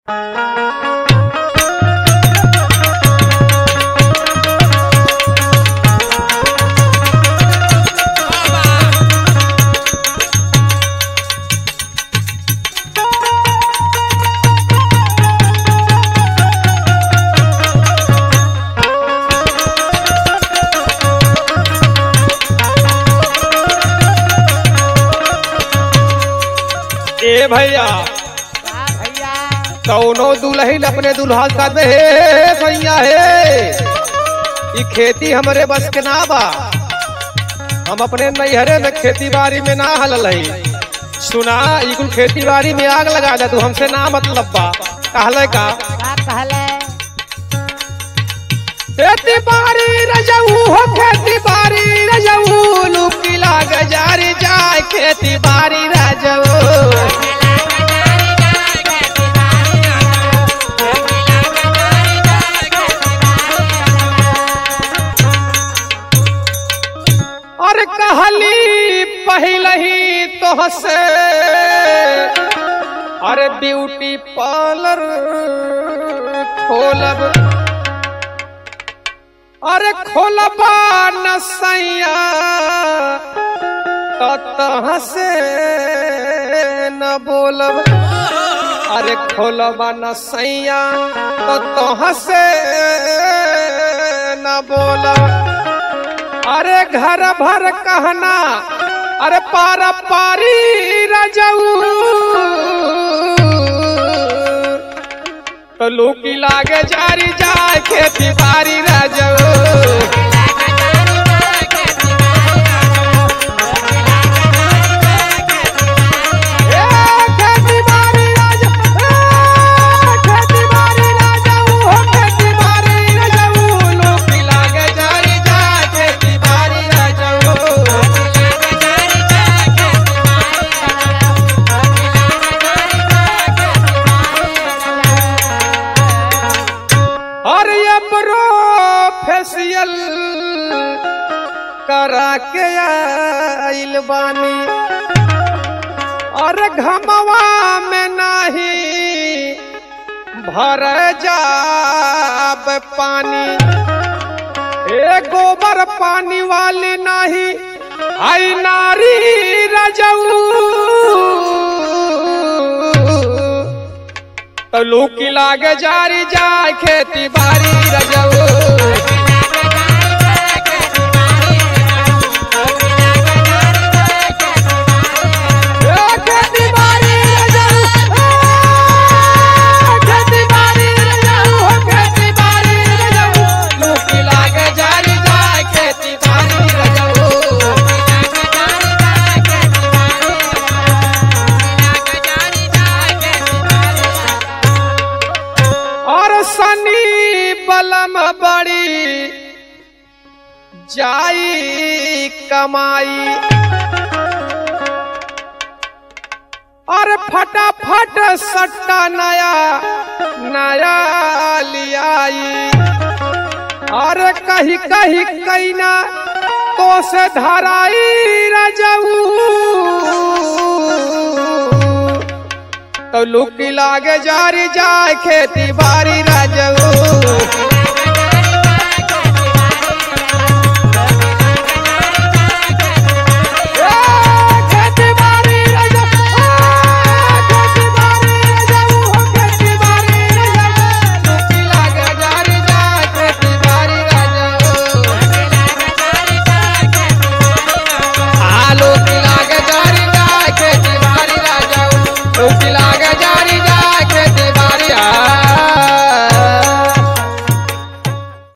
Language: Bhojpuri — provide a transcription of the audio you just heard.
ए भैया भैया कौनो दुल्हन अपने दुल्हा का दे भैया हे ई खेती हमरे बस के ना बा। हम अपने नैहरे में खेती बाड़ी में ना हलल है। सुना ई कुल खेती बाड़ी में आग लगा दे तू हमसे ना मतलब बा कहले का कहले खेती बाड़ी रजऊ हो खेती बाड़ी रजऊ लुकी लाग जारी जाए खेती बाड़ी रजऊ और कहली पहले ही तो हसे अरे ब्यूटी पार्लर खोलब अरे खोलबा न सैया तो हसे न बोलब अरे खोलबा न सैया तो हसे न बोलब अरे घर भर कहना अरे पारा पारी रजऊ तो लूकी लागे जारी जाए खेती बारी रजऊ फेसियल करा के आइल बानी और घमवा में नहीं भर जाब पानी ए गोबर पानी वाली नहीं आई नारी रजऊ तो लूकी लागे जारी जाए खेती बाड़ी रजऊ बलम बड़ी जाई कमाई और फटाफट सट्टा नया नया लियाई और कहीं कहीं कहीं ना तो से धराई रजऊ तो लुकी लागे जारी जाए खेती बाड़ी रजऊ